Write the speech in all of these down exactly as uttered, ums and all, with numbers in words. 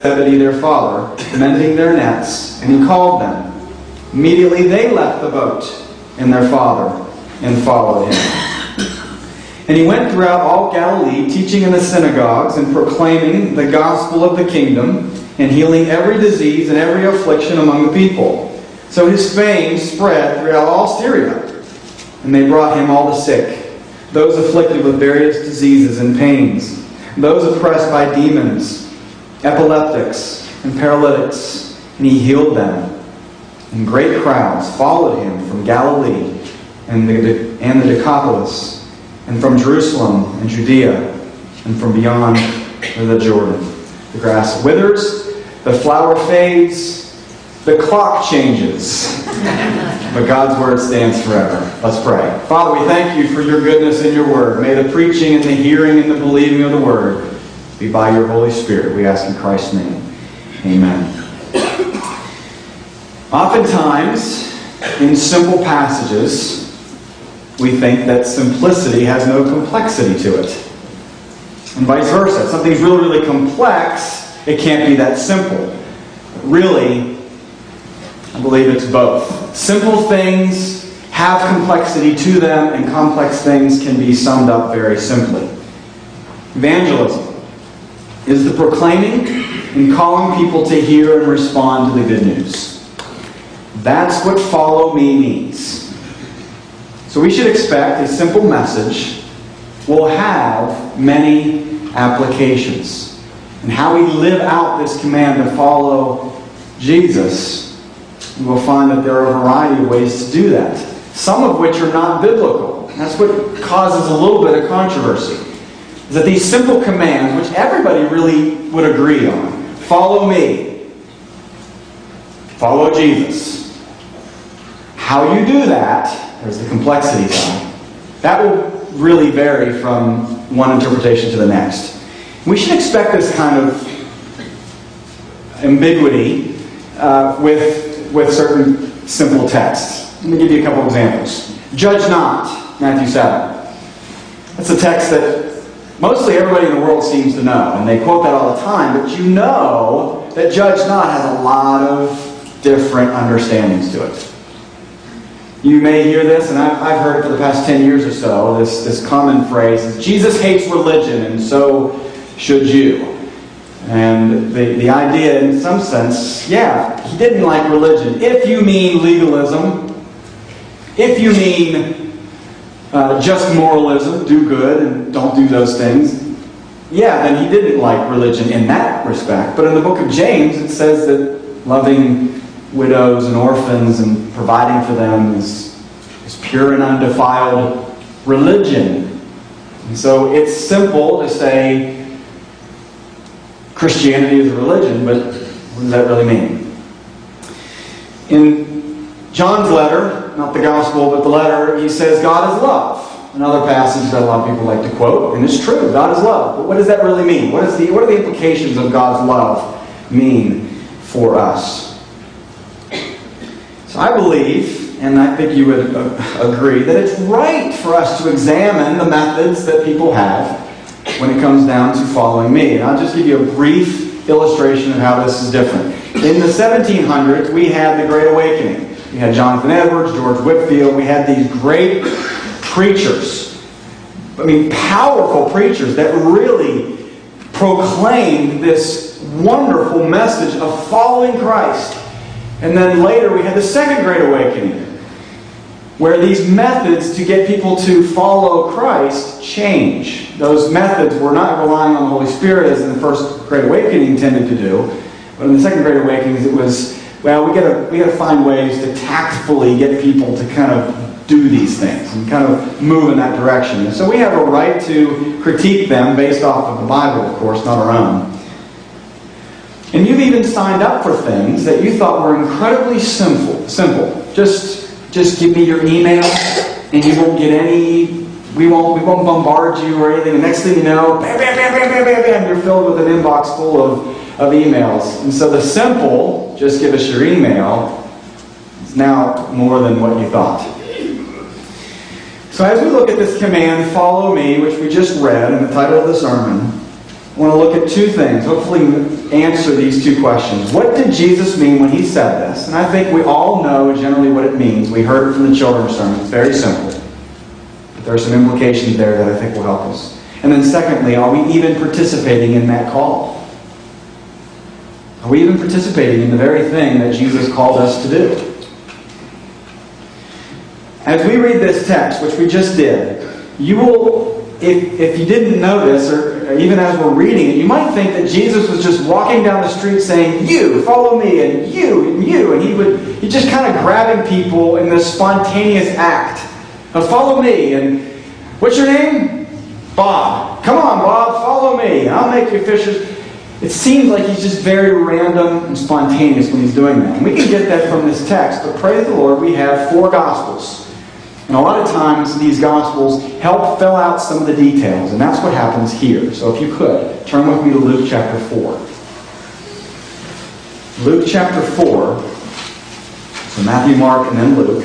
Zebedee their father, mending their nets, and he called them. Immediately they left the boat and their father and followed him. And he went throughout all Galilee, teaching in the synagogues and proclaiming the gospel of the kingdom and healing every disease and every affliction among the people. So his fame spread throughout all Syria. And they brought him all the sick, those afflicted with various diseases and pains, those oppressed by demons, epileptics and paralytics, and he healed them. And great crowds followed him from Galilee and the, and the Decapolis, and from Jerusalem and Judea, and from beyond the Jordan. The grass withers, the flower fades, the clock changes, but God's word stands forever. Let's pray. Father, we thank you for your goodness in your word. May the preaching and the hearing and the believing of the word be by your Holy Spirit. We ask in Christ's name. Amen. Oftentimes, in simple passages, we think that simplicity has no complexity to it. And vice versa. If something's really, really complex, it can't be that simple. Really, I believe it's both. Simple things have complexity to them, and complex things can be summed up very simply. Evangelism is the proclaiming and calling people to hear and respond to the good news. That's what follow me means. So we should expect a simple message will have many applications. And how we live out this command to follow Jesus, we will find that there are a variety of ways to do that. Some of which are not biblical. That's what causes a little bit of controversy. Is that these simple commands, which everybody really would agree on, follow me, follow Jesus. How you do that, there's the complexity side, that will really vary from one interpretation to the next. We should expect this kind of ambiguity uh, with, with certain simple texts. Let me give you a couple examples. Judge not, Matthew seven. That's a text that mostly everybody in the world seems to know, and they quote that all the time, but you know that judge not has a lot of different understandings to it. You may hear this, and I've, I've heard it for the past ten years or so, this, this common phrase is, Jesus hates religion, and so should you. And the, the idea, in some sense, yeah, he didn't like religion. If you mean legalism, if you mean Uh, just moralism, do good and don't do those things, yeah, then he didn't like religion in that respect. But in the book of James, it says that loving widows and orphans and providing for them is, is pure and undefiled religion. And so it's simple to say Christianity is a religion, but what does that really mean? In John's letter, not the gospel, but the letter, he says God is love. Another passage that a lot of people like to quote, and it's true, God is love. But what does that really mean? What is the, what are the implications of God's love mean for us? So I believe, and I think you would uh, agree, that it's right for us to examine the methods that people have when it comes down to following me. And I'll just give you a brief illustration of how this is different. In the seventeen hundreds, we had the Great Awakening. We had Jonathan Edwards, George Whitefield. We had these great preachers. I mean, powerful preachers that really proclaimed this wonderful message of following Christ. And then later we had the Second Great Awakening, where these methods to get people to follow Christ change. Those methods were not relying on the Holy Spirit as in the First Great Awakening tended to do. But in the Second Great Awakening, it was, well, we gotta we gotta find ways to tactfully get people to kind of do these things and kind of move in that direction. And so we have a right to critique them based off of the Bible, of course, not our own. And you've even signed up for things that you thought were incredibly simple. Simple. Just just give me your email, and you won't get any. We won't we won't bombard you or anything. The next thing you know, bam, bam, bam, bam, bam, bam, bam, you're filled with an inbox full of. of emails. And so the simple, just give us your email, is now more than what you thought. So as we look at this command, follow me, which we just read in the title of the sermon, I want to look at two things, hopefully answer these two questions. What did Jesus mean when he said this? And I think we all know generally what it means. We heard it from the children's sermon. It's very simple. But there are some implications there that I think will help us. And then secondly, are we even participating in that call? Are we even participating in the very thing that Jesus called us to do? As we read this text, which we just did, you will, if, if you didn't notice, or, or even as we're reading it, you might think that Jesus was just walking down the street saying, "You, follow me," and "you," and "you," and he would he just kind of grabbing people in this spontaneous act of "follow me," and "what's your name?" "Bob." "Come on, Bob, follow me. I'll make you fishers." It seems like he's just very random and spontaneous when he's doing that. And we can get that from this text, but praise the Lord, we have four Gospels. And a lot of times these Gospels help fill out some of the details, and that's what happens here. So if you could, turn with me to Luke chapter four. Luke chapter four. So Matthew, Mark, and then Luke.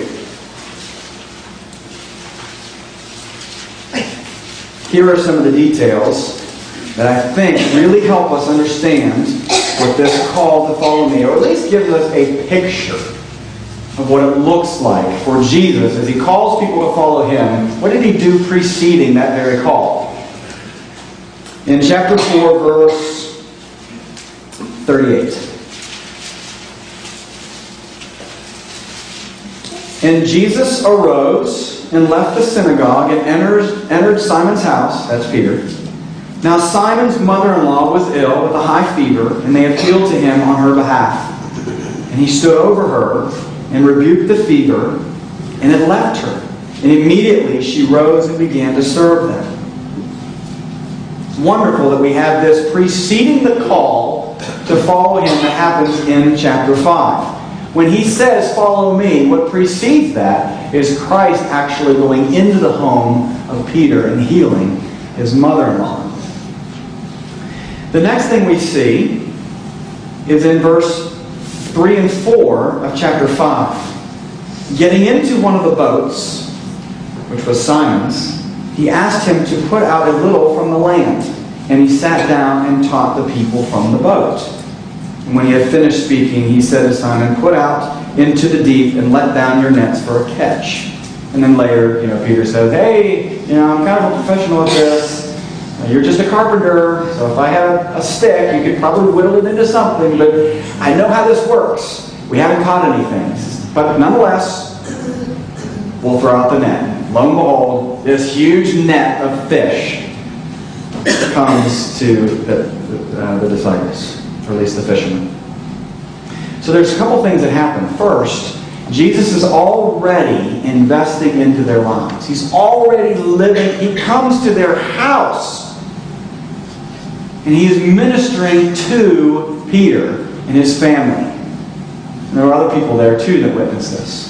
Here are some of the details that I think really help us understand what this call to follow me, or at least gives us a picture of what it looks like for Jesus as he calls people to follow him. What did he do preceding that very call? In chapter four, verse thirty-eight. And Jesus arose and left the synagogue and entered, entered Simon's house. That's Peter. Now Simon's mother-in-law was ill with a high fever, and they appealed to him on her behalf. And he stood over her and rebuked the fever, and it left her. And immediately she rose and began to serve them. It's wonderful that we have this preceding the call to follow him that happens in chapter five. When he says, "Follow me," what precedes that is Christ actually going into the home of Peter and healing his mother-in-law. The next thing we see is in verse three and four of chapter five. Getting into one of the boats, which was Simon's, he asked him to put out a little from the land. And he sat down and taught the people from the boat. And when he had finished speaking, he said to Simon, "Put out into the deep and let down your nets for a catch." And then later, you know, Peter says, "Hey, you know, I'm kind of a professional at this. You're just a carpenter, so if I had a stick, you could probably whittle it into something, but I know how this works. We haven't caught anything. But nonetheless, we'll throw out the net." Lo and behold, this huge net of fish comes to the, uh, the disciples, or at least the fishermen. So there's a couple things that happen. First, Jesus is already investing into their lives. He's already living. He comes to their house. And he is ministering to Peter and his family. And there are other people there too that witness this.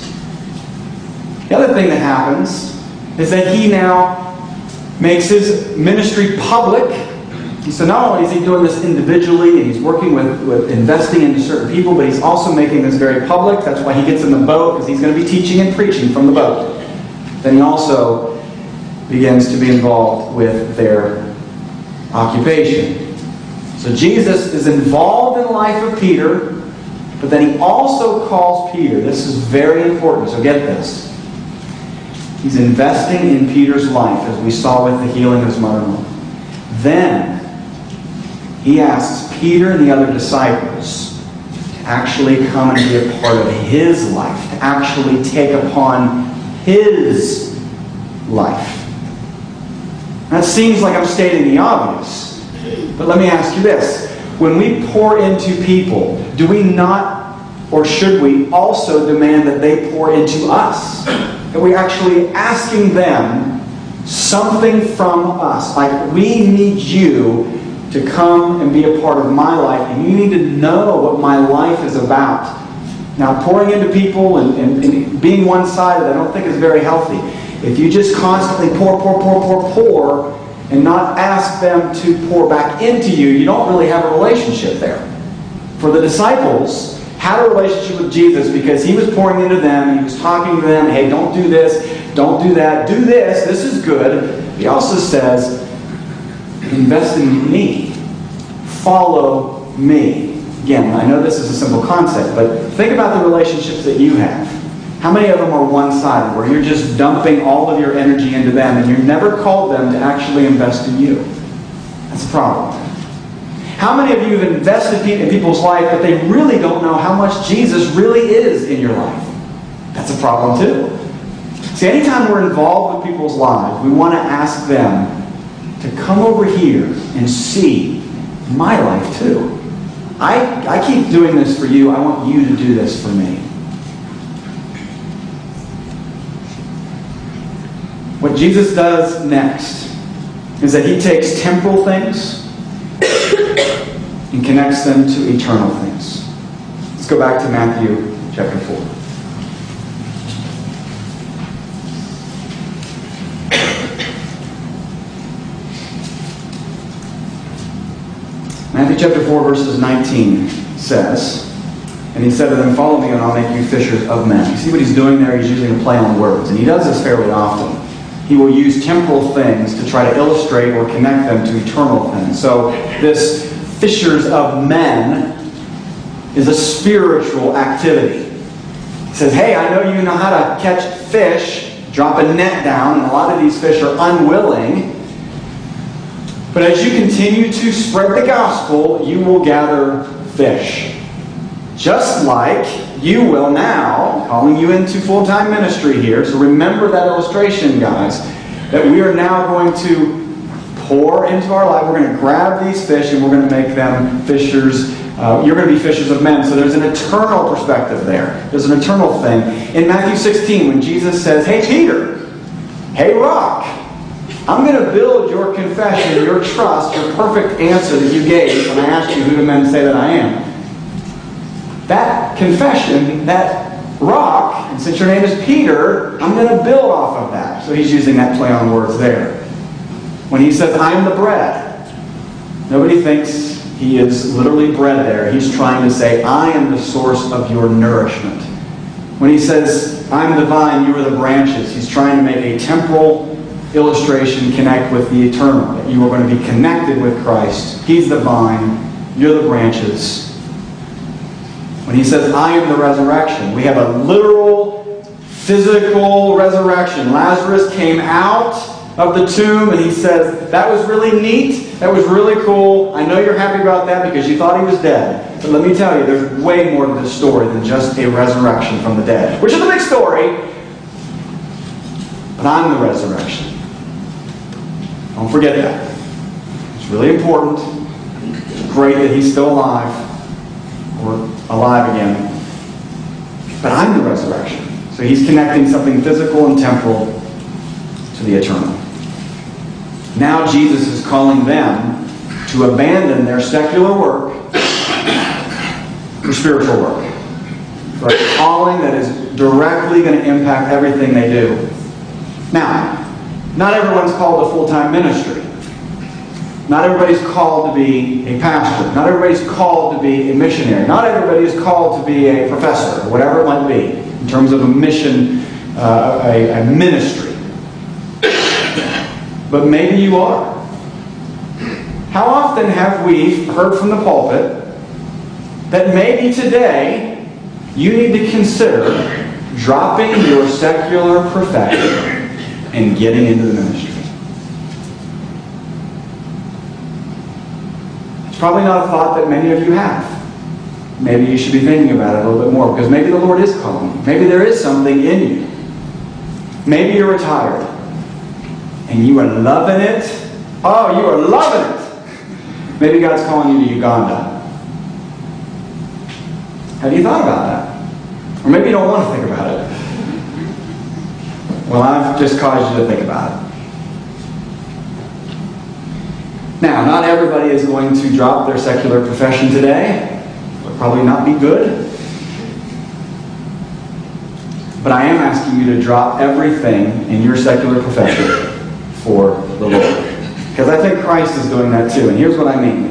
The other thing that happens is that he now makes his ministry public. So not only is he doing this individually and he's working with, with investing into certain people, but he's also making this very public. That's why he gets in the boat, because he's going to be teaching and preaching from the boat. Then he also begins to be involved with their occupation. So Jesus is involved in the life of Peter, but then he also calls Peter. This is very important, so get this. He's investing in Peter's life, as we saw with the healing of his mother-in-law. Then he asks Peter and the other disciples to actually come and be a part of his life, to actually take upon his life. That seems like I'm stating the obvious. But let me ask you this. When we pour into people, do we not, or should we also demand that they pour into us? That we're actually asking them something from us. Like, we need you to come and be a part of my life, and you need to know what my life is about. Now, pouring into people and, and, and being one-sided, I don't think is very healthy. If you just constantly pour, pour, pour, pour, pour, and not ask them to pour back into you, you don't really have a relationship there. For the disciples, had a relationship with Jesus because he was pouring into them, he was talking to them, "Hey, don't do this, don't do that, do this, this is good." He also says, "Invest in me. follow me. Again, I know this is a simple concept, but think about the relationships that you have. How many of them are one-sided, where you're just dumping all of your energy into them and you've never called them to actually invest in you? That's a problem. How many of you have invested in people's life, but they really don't know how much Jesus really is in your life? That's a problem too. See, anytime we're involved with people's lives, we want to ask them to come over here and see my life too. I, I keep doing this for you. I want you to do this for me. What Jesus does next is that he takes temporal things and connects them to eternal things. Let's go back to Matthew chapter four. Matthew chapter four, verses nineteen says, and he said to them, follow me and I'll make you fishers of men. You see what he's doing there? He's using a play on words. And he does this fairly often. He will use temporal things to try to illustrate or connect them to eternal things. So this fishers of men is a spiritual activity. He says, hey, I know you know how to catch fish, drop a net down, and a lot of these fish are unwilling. But as you continue to spread the gospel, you will gather fish. Just like you will now, calling you into full-time ministry here. So remember that illustration, guys, that we are now going to pour into our life. We're going to grab these fish and we're going to make them fishers. Uh, you're going to be fishers of men. So there's an eternal perspective there. There's an eternal thing. In Matthew sixteen, when Jesus says, hey, Peter, hey, rock, I'm going to build your confession, your trust, your perfect answer that you gave when I asked you who do men say that I am. That confession, that rock, and since your name is Peter, I'm going to build off of that. So he's using that play on words there. When he says, I am the bread, nobody thinks he is literally bread there. He's trying to say, I am the source of your nourishment. When he says, I'm the vine, you are the branches, he's trying to make a temporal illustration connect with the eternal. That you are going to be connected with Christ. He's the vine, you're the branches. When he says, I am the resurrection, we have a literal, physical resurrection. Lazarus came out of the tomb and he says, that was really neat, that was really cool. I know you're happy about that because you thought he was dead. But let me tell you, there's way more to this story than just a resurrection from the dead. Which is a big story, but I'm the resurrection. Don't forget that. It's really important. It's great that he's still alive. Or alive again. But I'm the resurrection. So he's connecting something physical and temporal to the eternal. Now Jesus is calling them to abandon their secular work for spiritual work. For a calling that is directly going to impact everything they do. Now, not everyone's called to full-time ministry. Not everybody's called to be a pastor. Not everybody's called to be a missionary. Not everybody is called to be a professor, or whatever it might be, in terms of a mission, uh, a, a ministry. But maybe you are. How often have we heard from the pulpit that maybe today you need to consider dropping your secular profession and getting into the ministry? It's probably not a thought that many of you have. Maybe you should be thinking about it a little bit more, because maybe the Lord is calling you. Maybe there is something in you. Maybe you're retired and you are loving it. Oh, you are loving it. Maybe God's calling you to Uganda. Have you thought about that? Or maybe you don't want to think about it. Well, I've just caused you to think about it. Now, not everybody is going to drop their secular profession today. It would probably not be good. But I am asking you to drop everything in your secular profession for the Lord. Because I think Christ is doing that too. And here's what I mean.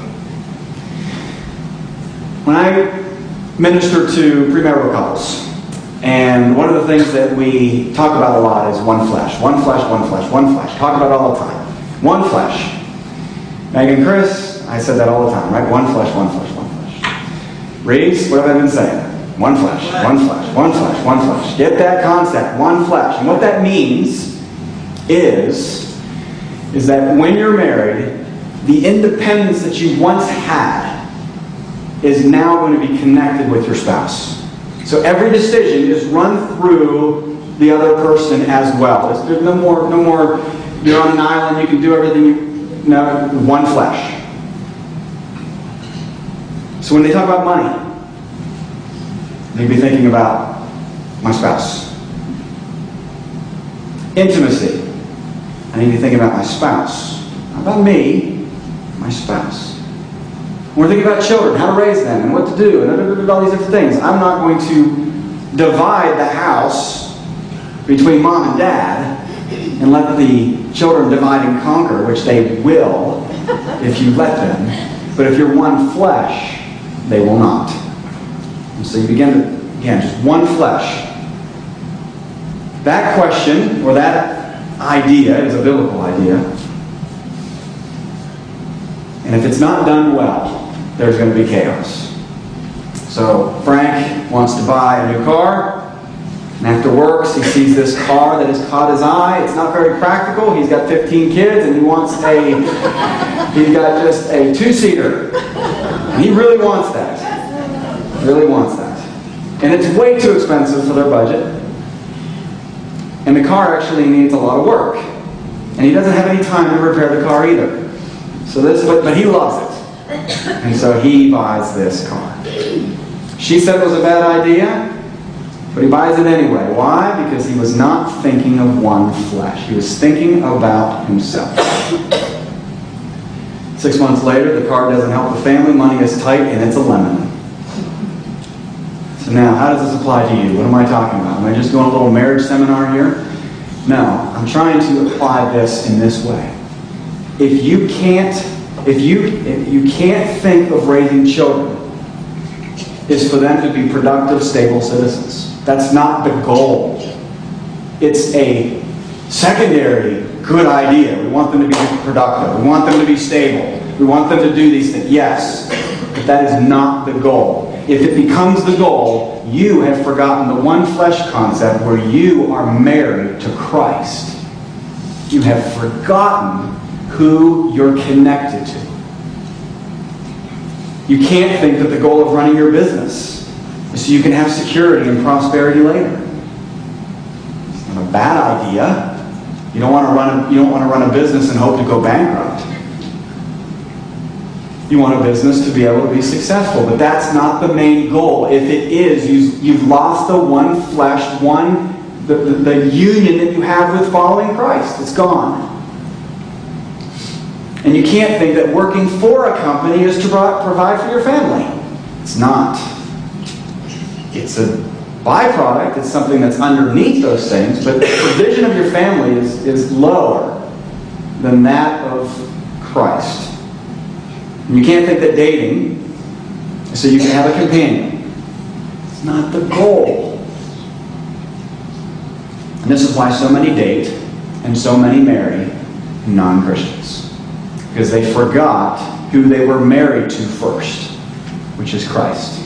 When I minister to premarital couples, and one of the things that we talk about a lot is one flesh. One flesh, one flesh, one flesh. Talk about it all the time. One flesh. Meg and Chris, I said that all the time, right? One flesh, one flesh, one flesh. Reeves, what have I been saying? One flesh, one flesh, one flesh, one flesh. Get that concept, one flesh. And what that means is, is that when you're married, the independence that you once had is now going to be connected with your spouse. So every decision is run through the other person as well. There's no more, no more, you're on an island, you can do everything you, no, one flesh. So when they talk about money, they'd be thinking about my spouse. Intimacy, I need to be thinking about my spouse. Not about me, my spouse. We're thinking about children, how to raise them, and what to do, and all these different things. I'm not going to divide the house between mom and dad and let the children divide and conquer, which they will if you let them. But if you're one flesh, they will not. And so you begin to, again, just one flesh. That question, or that idea, is a biblical idea. And if it's not done well, there's going to be chaos. So Frank wants to buy a new car. And after works, he sees this car that has caught his eye. It's not very practical. He's got fifteen kids, and he wants a, he's got just a two-seater. And he really wants that. Really wants that. And it's way too expensive for their budget. And the car actually needs a lot of work. And he doesn't have any time to repair the car either. So this, but, but he loves it. And so he buys this car. She said it was a bad idea. But he buys it anyway. Why? Because he was not thinking of one flesh. He was thinking about himself. Six months later, the car doesn't help the family. Money is tight, and it's a lemon. So now, how does this apply to you? What am I talking about? Am I just doing a little marriage seminar here? No. I'm trying to apply this in this way. If you can't, if you, if you can't think of raising children is for them to be productive, stable citizens. That's not the goal. It's a secondary good idea. We want them to be productive. We want them to be stable. We want them to do these things. Yes, but that is not the goal. If it becomes the goal, you have forgotten the one flesh concept where you are married to Christ. You have forgotten who you're connected to. You can't think that the goal of running your business is so you can have security and prosperity later. It's not a bad idea. You don't want to run a, you don't want to run a business and hope to go bankrupt. You want a business to be able to be successful, but that's not the main goal. If it is, you, you've lost the one flesh, one the, the, the union that you have with following Christ. It's gone. And you can't think that working for a company is to provide for your family. It's not. It's a byproduct. It's something that's underneath those things, but the provision of your family is, is lower than that of Christ. And you can't think that dating is so you can have a companion. It's not the goal. And this is why so many date and so many marry non-Christians. Because they forgot who they were married to first, which is Christ.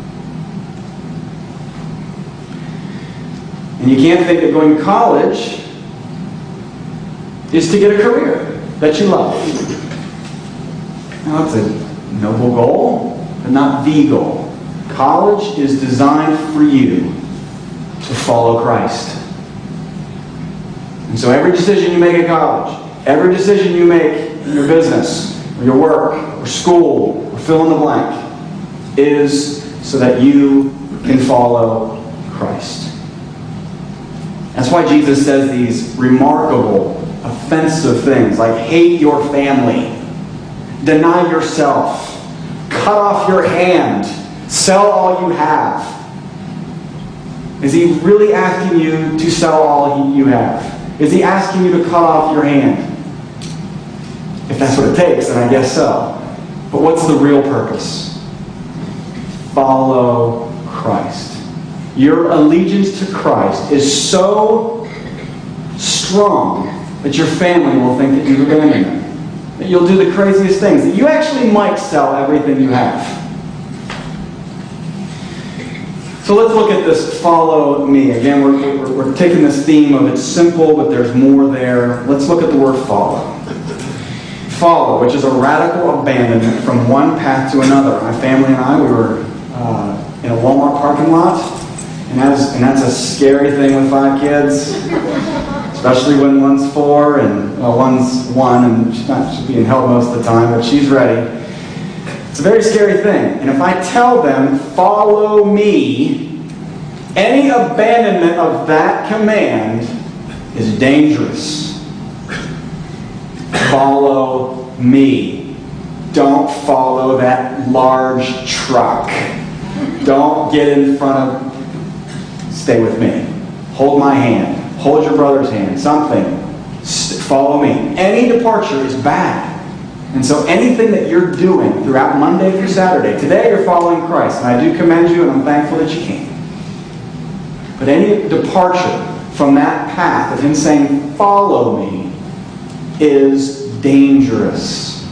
And you can't think that going to college is to get a career that you love. Now, it's a noble goal, but not the goal. College is designed for you to follow Christ. And so every decision you make at college, every decision you make in your business, or your work, or school, or fill in the blank, is so that you can follow Christ. That's why Jesus says these remarkable, offensive things like hate your family, deny yourself, cut off your hand, sell all you have. Is he really asking you to sell all you have? Is he asking you to cut off your hand? If that's what it takes, then I guess so. But what's the real purpose? Follow Christ. Your allegiance to Christ is so strong that your family will think that you've abandoned them. that you'll do the craziest things, that you actually might sell everything you have. So let's look at this follow me. Again, we're, we're, we're taking this theme of it's simple, but there's more there. Let's look at the word follow. Follow, which is a radical abandonment from one path to another. My family and I, we were uh, in a Walmart parking lot, and that's, and that's a scary thing with five kids, especially when one's four and well, one's one, and she's not she's being held most of the time, but she's ready. It's a very scary thing. And if I tell them, follow me, any abandonment of that command is dangerous. Follow me. Don't follow that large truck. Don't get in front of... Stay with me. Hold my hand. Hold your brother's hand. Something. Follow me. Any departure is bad. And so anything that you're doing throughout Monday through Saturday, today you're following Christ, and I do commend you, and I'm thankful that you came. But any departure from that path of him saying, follow me, is dangerous.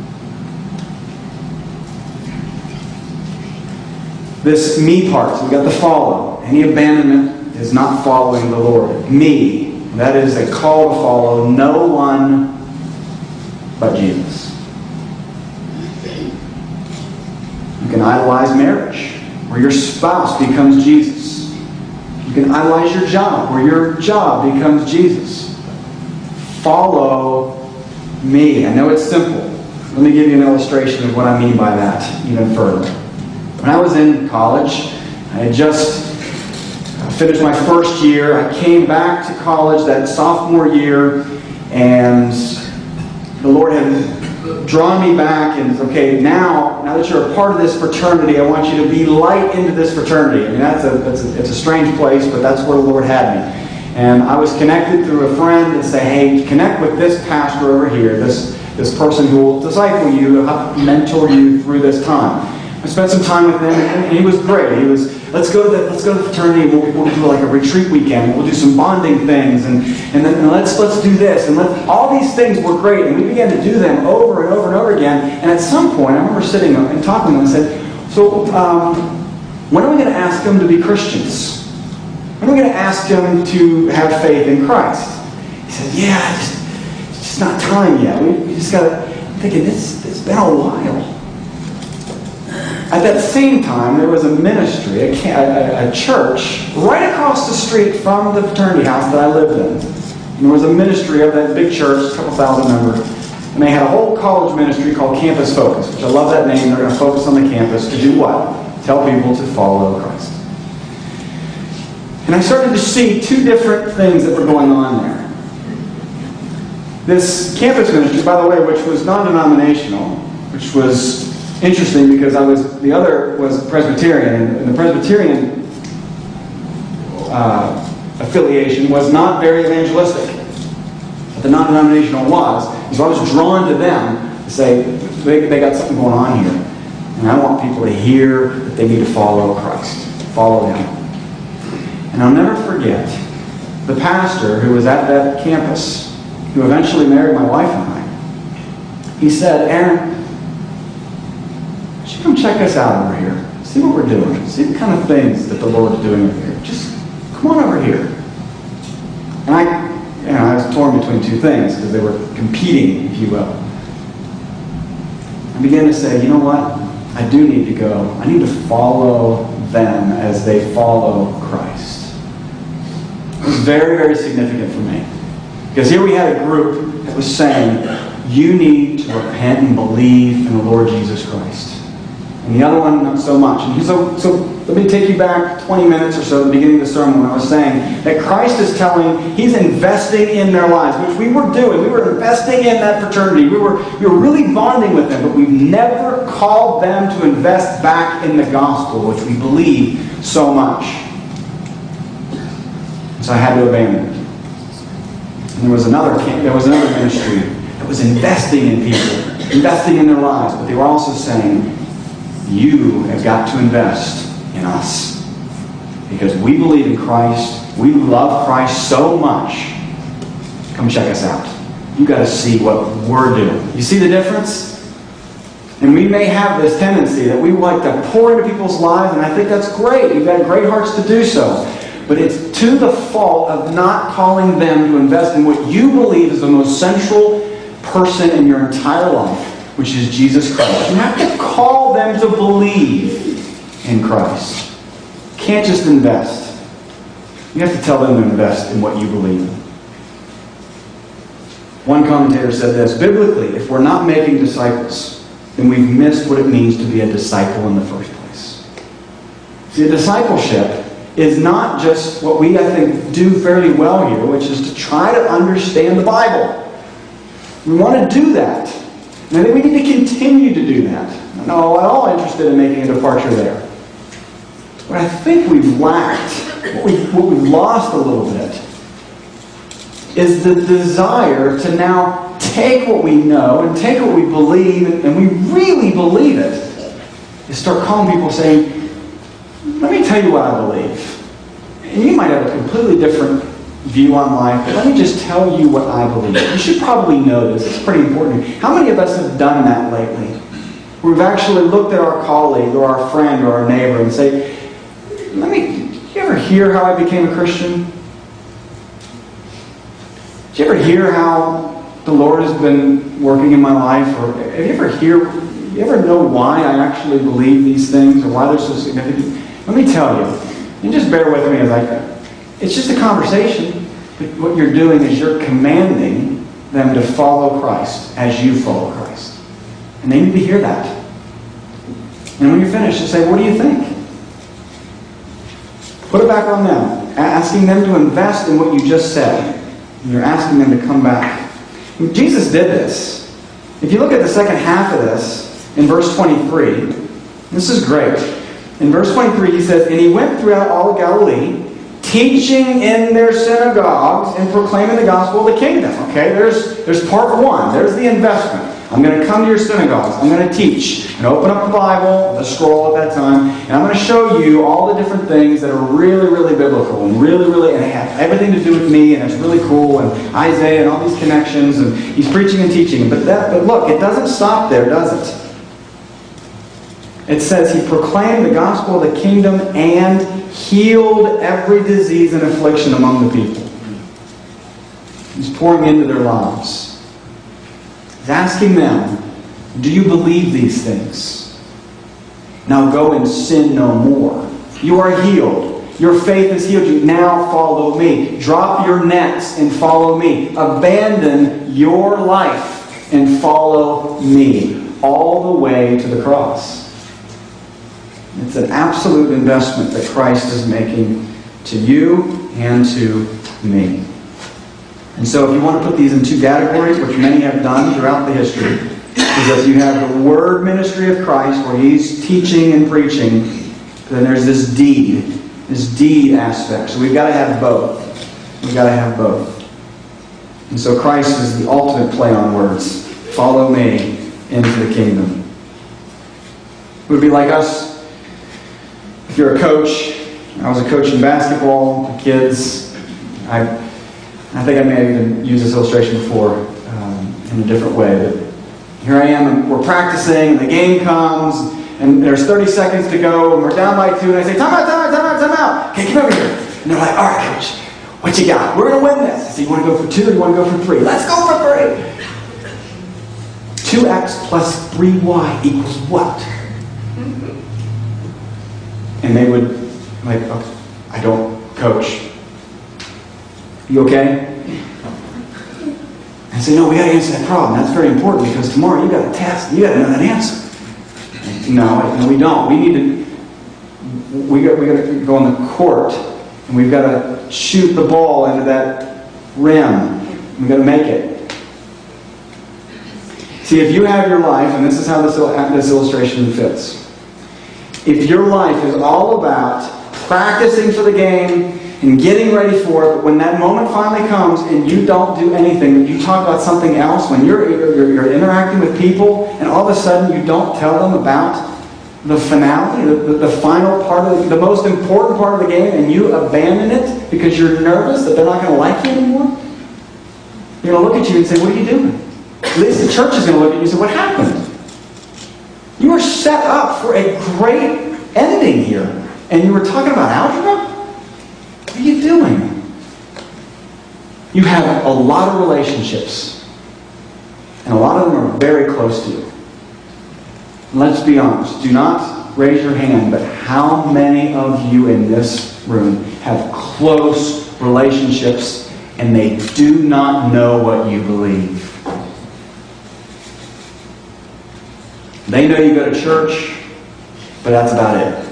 This me part, so we got the follow. Any abandonment is not following the Lord. Me, that is a call to follow no one but Jesus. You can idolize marriage, where your spouse becomes Jesus. You can idolize your job, where your job becomes Jesus. Follow me. I know it's simple. Let me give you an illustration of what I mean by that even further. When I was in college, I had just finished my first year. I came back to college that sophomore year, and the Lord had drawn me back and said, okay, now, now that you're a part of this fraternity, I want you to be light into this fraternity. I mean, that's a, that's a, it's a strange place, but that's where the Lord had me. And I was connected through a friend and say, hey, connect with this pastor over here, this, this person who will disciple you, mentor you through this time. I spent some time with him, and he was great. He was, let's go to the, let's go to the fraternity, and we'll, we'll do like a retreat weekend. We'll do some bonding things, and, and then and let's let's do this. And let, all these things were great, and we began to do them over and over and over again. And at some point, I remember sitting and talking to him and said, so um, when are we going to ask them to be Christians? When are we going to ask them to have faith in Christ? He said, yeah, just, it's just not time yet. We, we just got to, I'm thinking, it's, it's been a while. At that same time, there was a ministry, a, a, a church, right across the street from the fraternity house that I lived in. And there was a ministry of that big church, a couple thousand members. And they had a whole college ministry called Campus Focus, which I love that name. They're going to focus on the campus to do what? Tell people to follow Christ. And I started to see two different things that were going on there. This campus ministry, by the way, which was non-denominational, which was interesting because I was the other was Presbyterian, and the Presbyterian uh, affiliation was not very evangelistic, but the non-denominational was. And so I was drawn to them to say they, they got something going on here, and I want people to hear that they need to follow Christ, follow Him. And I'll never forget the pastor who was at that campus, who eventually married my wife and I. He said, Aaron, come check us out over here. See what we're doing. See the kind of things that the Lord is doing over here. Just come on over here. And I, you know, I was torn between two things because they were competing, if you will. I began to say, you know what? I do need to go. I need to follow them as they follow Christ. It was very, very significant for me. Because here we had a group that was saying, you need to repent and believe in the Lord Jesus Christ. And the other one, not so much. And so, so let me take you back twenty minutes or so at the beginning of the sermon when I was saying that Christ is telling, He's investing in their lives, which we were doing. We were investing in that fraternity. We were, we were really bonding with them, but we've never called them to invest back in the gospel, which we believe so much. So I had to abandon it. And there was another, there was another ministry that was investing in people, investing in their lives, but they were also saying, you have got to invest in us. Because we believe in Christ. We love Christ so much. Come check us out. You got to see what we're doing. You see the difference? And we may have this tendency that we like to pour into people's lives, and I think that's great. You've got great hearts to do so. But it's to the fault of not calling them to invest in what you believe is the most central person in your entire life, which is Jesus Christ. You have to call them to believe in Christ. You can't just invest. You have to tell them to invest in what you believe in. One commentator said this, biblically, if we're not making disciples, then we've missed what it means to be a disciple in the first place. See, discipleship is not just what we, I think, do fairly well here, which is to try to understand the Bible. We want to do that. And I think we need to continue to do that. I'm not at all interested in making a departure there. But I think we've lacked, what, we, what we've lost a little bit, is the desire to now take what we know and take what we believe, and, and we really believe it, and start calling people saying, let me tell you what I believe. And you might have a completely different view on life, but let me just tell you what I believe. You should probably know this. It's pretty important. How many of us have done that lately? We've actually looked at our colleague or our friend or our neighbor and say, let me, did you ever hear how I became a Christian? Did you ever hear how the Lord has been working in my life? Or have you ever hear, you ever know why I actually believe these things or why they're so significant? Let me tell you, and just bear with me as I, it's just a conversation. But what you're doing is you're commanding them to follow Christ as you follow Christ. And they need to hear that. And when you're finished, just say, what do you think? Put it back on them. Asking them to invest in what you just said. And you're asking them to come back. And Jesus did this. If you look at the second half of this, in verse twenty-three, this is great. In verse twenty-three, he says, and he went throughout all of Galilee, teaching in their synagogues and proclaiming the gospel of the kingdom. Okay, there's, there's part one. There's the investment. I'm going to come to your synagogues. I'm going to teach. And open up the Bible, the scroll at that time, and I'm going to show you all the different things that are really, really biblical and really, really, and have everything to do with me, and it's really cool, and Isaiah and all these connections, and he's preaching and teaching. But that, but look, it doesn't stop there, does it? It says he proclaimed the gospel of the kingdom and healed every disease and affliction among the people. He's pouring into their lives. He's asking them, do you believe these things? Now go and sin no more. You are healed. Your faith has healed you. Now follow me. Drop your nets and follow me. Abandon your life and follow me. All the way to the cross. It's an absolute investment that Christ is making to you and to me. And so if you want to put these in two categories, which many have done throughout the history, is that you have the word ministry of Christ where he's teaching and preaching, then there's this deed, this deed aspect. So we've got to have both. We've got to have both. And so Christ is the ultimate play on words. Follow me into the kingdom. It would be like us, if you're a coach. I was a coach in basketball, the kids. I I think I may have even used this illustration before um, in a different way. But here I am, and we're practicing, and the game comes, and there's thirty seconds to go, and we're down by two, and I say, time out, time out, time out, time out. Okay, come over here. And they're like, all right, coach, what you got? We're going to win this. I say, you want to go for two or you want to go for three? Let's go for three. two x plus three y equals what? And they would, like, oh, I don't, coach. You okay? I say, no, we got to answer that problem. That's very important because tomorrow you got a test. You got to know that answer. No, no, we don't. We need to. We got. We got to go on the court, and we've got to shoot the ball into that rim. We got to make it. See, if you have your life, and this is how this this illustration fits. If your life is all about practicing for the game and getting ready for it, but when that moment finally comes and you don't do anything, you talk about something else, when you're, you're, you're interacting with people and all of a sudden you don't tell them about the finale, the, the, the final part of the, the most important part of the game, and you abandon it because you're nervous that they're not going to like you anymore, They're going to look at you and say, what are you doing? At least the church is going to look at you and say, what happened? You were set up for a great ending here. And you were talking about algebra? What are you doing? You have a lot of relationships. And a lot of them are very close to you. Let's be honest. Do not raise your hand, but how many of you in this room have close relationships and they do not know what you believe? They know you go to church, but that's about it.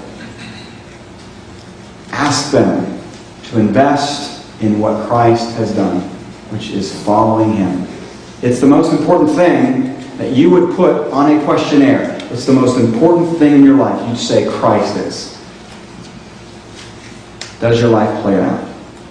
Ask them to invest in what Christ has done, which is following Him. It's the most important thing that you would put on a questionnaire. It's the most important thing in your life. You'd say Christ is. Does your life play it out?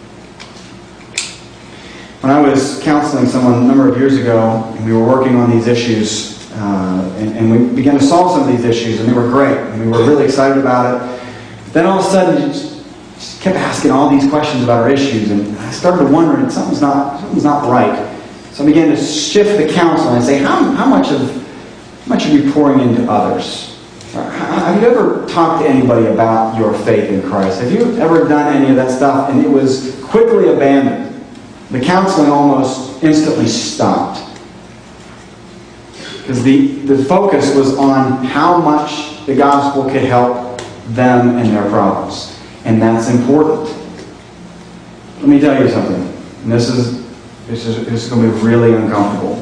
When I was counseling someone a number of years ago, and we were working on these issues, uh, and, and we began to solve some of these issues, and they were great, and we were really excited about it. But then all of a sudden, you just, just kept asking all these questions about our issues, and I started wondering, something's not, something's not right. So I began to shift the counsel and say, how, how much of how much are you pouring into others? Have you ever talked to anybody about your faith in Christ? Have you ever done any of that stuff and it was quickly abandoned? The counseling almost instantly stopped. Because the, the focus was on how much the gospel could help them and their problems. And that's important. Let me tell you something. And this is This is, this is going to be really uncomfortable.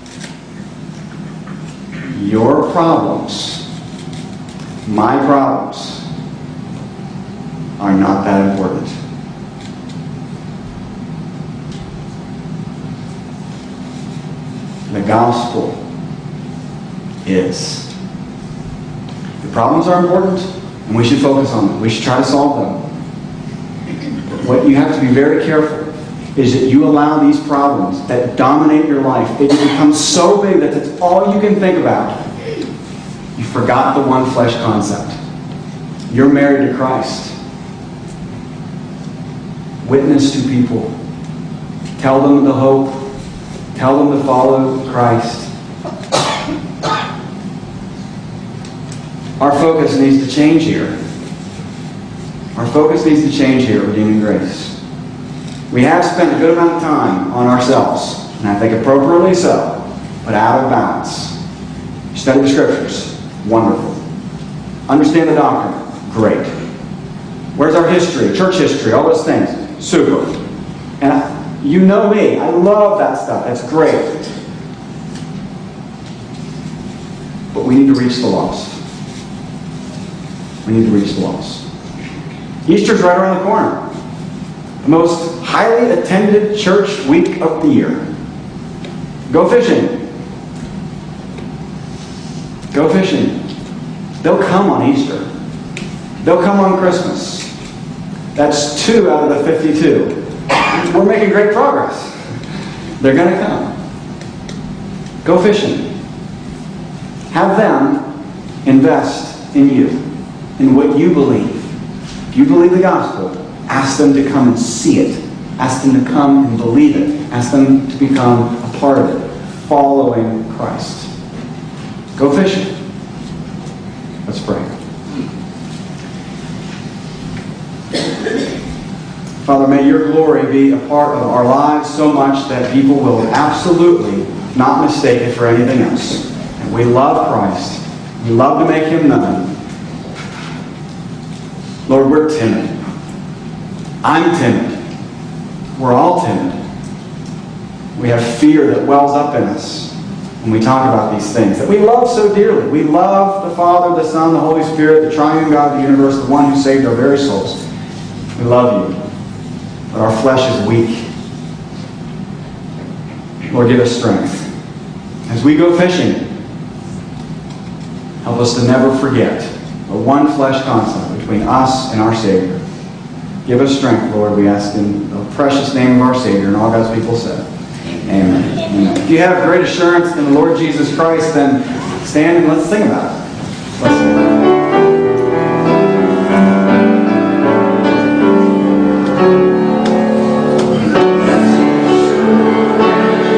Your problems, my problems, are not that important. The gospel is. The problems are important, and we should focus on them. We should try to solve them. But what you have to be very careful is that you allow these problems that dominate your life, they become so big that that's all you can think about. You forgot the one flesh concept. You're married to Christ. Witness to people. Tell them the hope. Tell them to follow Christ. Our focus needs to change here. Our focus needs to change here at Redeeming Grace. We have spent a good amount of time on ourselves, and I think appropriately so, but out of balance. Study the Scriptures. Wonderful. Understand the doctrine. Great. Where's our history? Church history, all those things. Super. And I, you know me. I love that stuff. That's great. But we need to reach the lost. We need to reach the lost. Easter's right around the corner. The most highly attended church week of the year. Go fishing. Go fishing. They'll come on Easter. They'll come on Christmas. That's two out of the fifty-two. We're making great progress. They're going to come. Go fishing. Have them invest in you, in what you believe. If you believe the gospel, ask them to come and see it. Ask them to come and believe it. Ask them to become a part of it, following Christ. Go fishing. Let's pray. Father, may your glory be a part of our lives so much that people will absolutely not mistake it for anything else. And we love Christ. We love to make Him known. Lord, we're timid. I'm timid. We're all timid. We have fear that wells up in us when we talk about these things that we love so dearly. We love the Father, the Son, the Holy Spirit, the triune God of the universe, the one who saved our very souls. We love you. But our flesh is weak. Lord, give us strength. As we go fishing, help us to never forget the one flesh concept between us and our Savior. Give us strength, Lord, we ask in the precious name of our Savior, and all God's people said. Amen. Amen. If you have great assurance in the Lord Jesus Christ, then stand and let's sing about it. Let's sing about it. Thank you.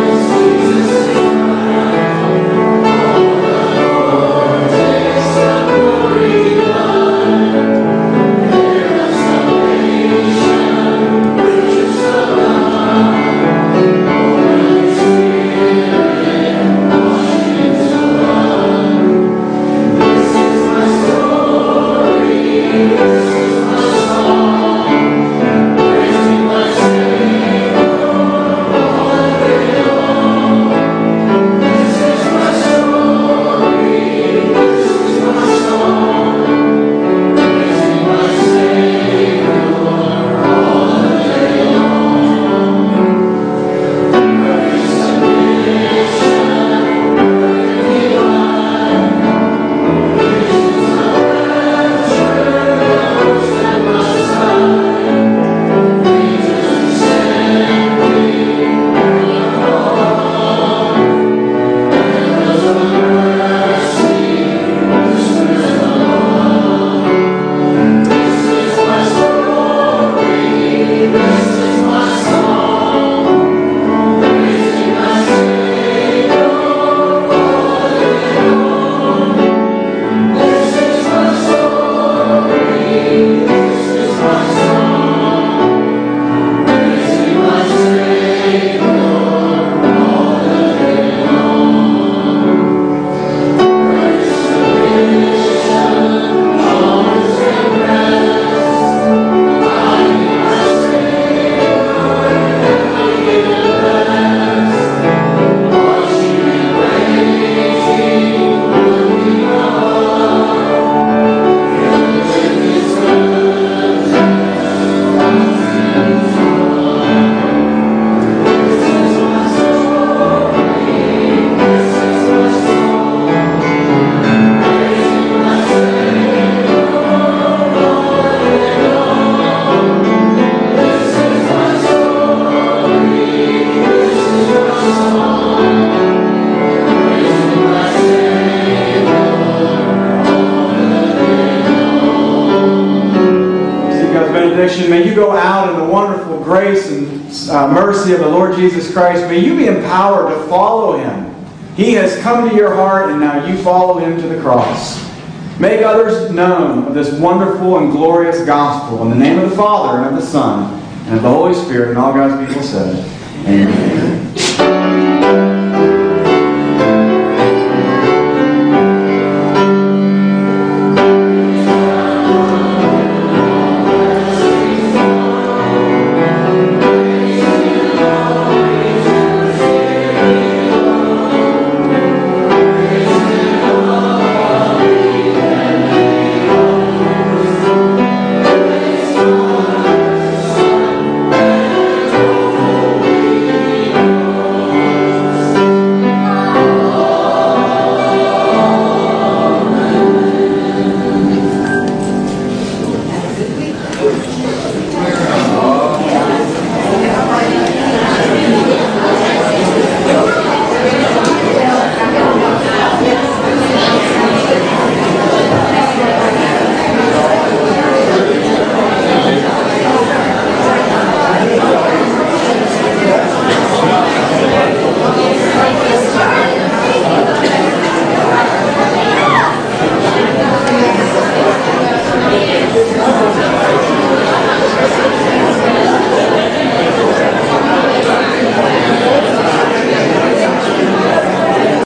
addiction, may you go out in the wonderful grace and uh, mercy of the Lord Jesus Christ. May you be empowered to follow Him. He has come to your heart, and now you follow Him to the cross. Make others known of this wonderful and glorious gospel. In the name of the Father, and of the Son, and of the Holy Spirit, and all God's people said, Amen.